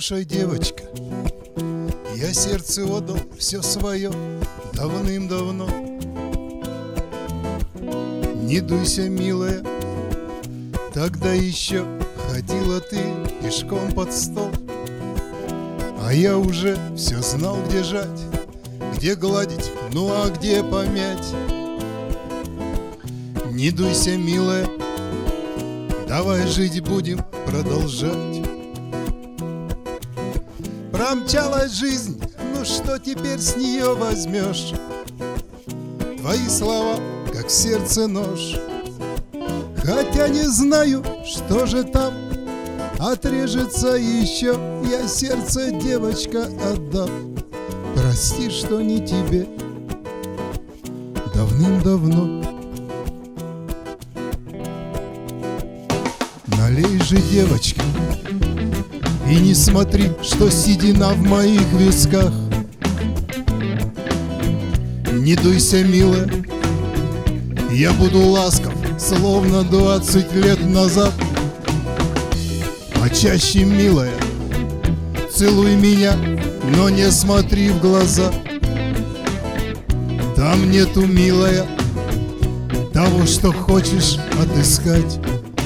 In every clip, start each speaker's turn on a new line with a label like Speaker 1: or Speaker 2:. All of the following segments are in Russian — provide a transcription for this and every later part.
Speaker 1: Послушай, девочка, я сердце отдал все свое давным-давно. Не дуйся, милая, тогда еще ходила ты пешком под стол, а я уже все знал, где жать, где гладить, ну а где помять. Не дуйся, милая, давай жить будем продолжать. Промчалась жизнь, ну что теперь с нее возьмешь? Твои слова, как в сердце нож. Хотя не знаю, что же там отрежется еще. Я сердце, девочка, отдам. Прости, что не тебе давным-давно. Налей же, девочка, и не смотри, что седина в моих висках. Не дуйся, милая, я буду ласков, словно 20 лет назад. Почаще, милая, целуй меня, но не смотри в глаза. Там нету, милая, того, что хочешь отыскать.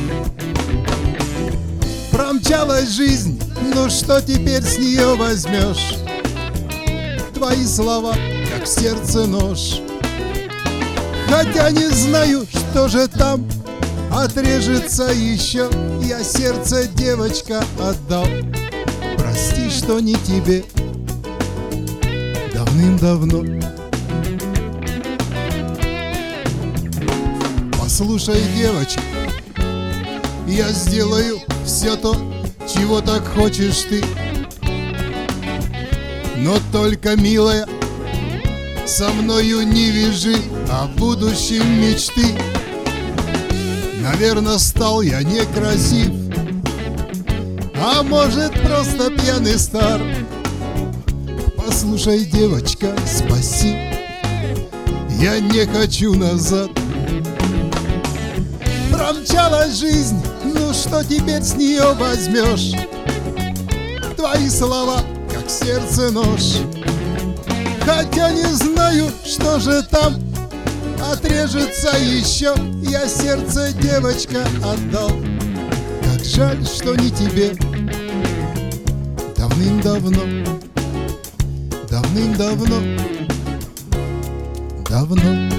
Speaker 1: Промчалась жизнь, ну что теперь с нее возьмешь? Твои слова, как в сердце нож. Хотя не знаю, что же там отрежется еще. Я сердце, девочка, отдал. Прости, что не тебе давным-давно. Послушай, девочка, я сделаю все то, чего так хочешь ты. Но только, милая, со мною не вяжи о будущем мечты. Наверно, стал я некрасив, а может, просто пьяный стар. Послушай, девочка, спаси, я не хочу назад. Промчалась жизнь, ну что теперь с нее возьмешь? Твои слова, как в сердце нож. Хотя не знаю, что же там отрежется еще. Я сердце, девочка, отдал. Как жаль, что не тебе давным-давно. Давным-давно. Давно.